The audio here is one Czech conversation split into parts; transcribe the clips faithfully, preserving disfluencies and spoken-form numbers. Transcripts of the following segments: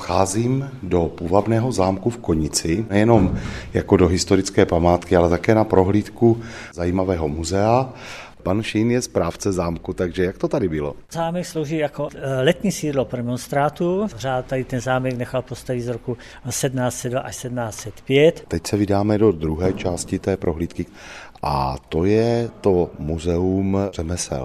Vcházím do půvabného zámku v Konici, nejenom jako do historické památky, ale také na prohlídku zajímavého muzea. Pan Šín je správce zámku, takže jak to tady bylo? Zámek slouží jako letní sídlo pro demonstrátů. Řád tady ten zámek nechal postavit z roku sedmnáct set dva až sedmnáct set pět. Teď se vydáme do druhé části té prohlídky a to je to muzeum řemesel.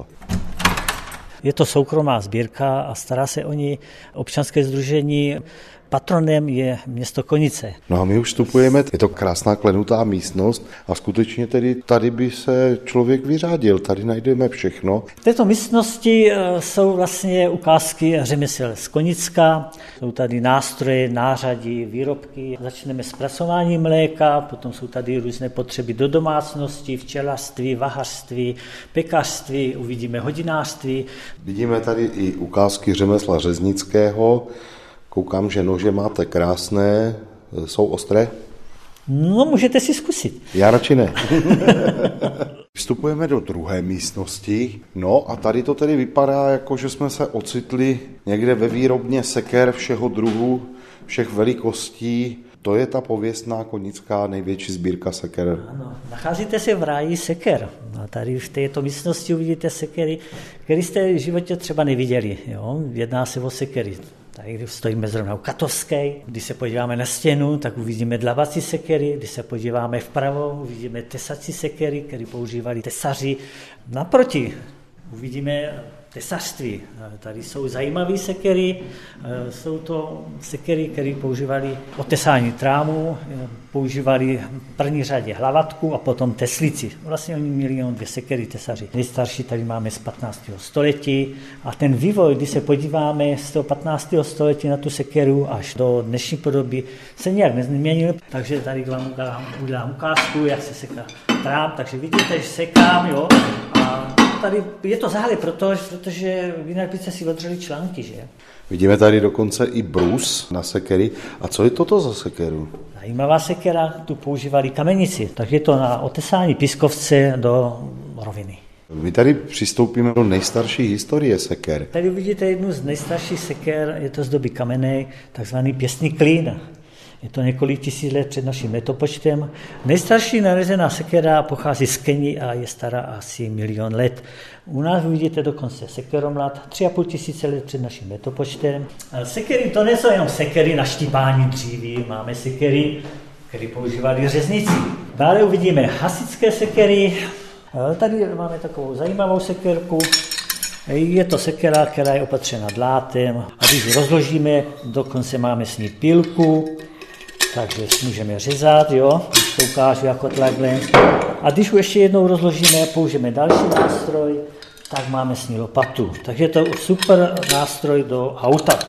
Je to soukromá sbírka a stará se o ní občanské sdružení. Patronem je město Konice. No a my už vstupujeme, je to krásná klenutá místnost a skutečně tedy tady by se člověk vyřádil, tady najdeme všechno. V této místnosti jsou vlastně ukázky řemesel z Konicka, jsou tady nástroje, nářadí, výrobky. Začneme s zpracováním mléka, potom jsou tady různé potřeby do domácnosti, včelařství, vahařství, pekařství, uvidíme hodinářství. Vidíme tady i ukázky řemesla řeznického. Koukám, že nože máte krásné, jsou ostré? No, můžete si zkusit. Já radši ne. Vstupujeme do druhé místnosti, no a tady to tedy vypadá, jako že jsme se ocitli někde ve výrobně seker všeho druhu, všech velikostí. To je ta pověstná konická největší sbírka seker. Ano, nacházíte se v ráji seker. A tady v této místnosti uvidíte sekery, které jste v životě třeba neviděli. Jo? Jedná se o sekery. Tady stojíme zrovna u Katovské. Když se podíváme na stěnu, tak uvidíme dlavací sekery. Když se podíváme vpravo, uvidíme tesací sekery, které používali tesaři. Naproti uvidíme tesařství. Tady jsou zajímavé sekery. Jsou to sekery, které používali k otesání trámu, používali v první řadě hlavatku a potom teslici. Vlastně oni měli jenom dvě sekery tesaři. Nejstarší tady máme z patnáctého století a ten vývoj, když se podíváme z toho patnáctého století na tu sekeru až do dnešní podoby, se nějak nezměnil. Takže tady vám udělám ukázku, jak se seká trám. Takže vidíte, že sekám, jo, a tady je to záhle, protože, protože jinak byste si odřeli články, že? Vidíme tady dokonce i brus na sekery. A co je toto za sekeru? Zajímavá sekera, tu používali kamenici, takže je to na otesání pískovce do roviny. My tady přistoupíme do nejstarší historie seker. Tady vidíte jednu z nejstarších seker, je to z doby kamenné, takzvaný pěstný klín. Je to několik tisíc let před naším letopočtem. Nejstarší nalezená sekera pochází z Keni a je stará asi milion let. U nás vidíte dokonce sekeromlad, tři a půl tisíce let před naším letopočtem. Sekery to nejsou jenom sekery na štípání dříví, máme sekery, které používali řezníci. Dále uvidíme hasičské sekery. Tady máme takovou zajímavou sekerku. Je to sekera, která je opatřena dlátem. A když rozložíme, dokonce máme s ní pilku. Takže můžeme řezat, jo, když to ukážu jako takhle. A když už ještě jednou rozložíme a použijeme další nástroj, tak máme s ní lopatu. Takže je to super nástroj do auta.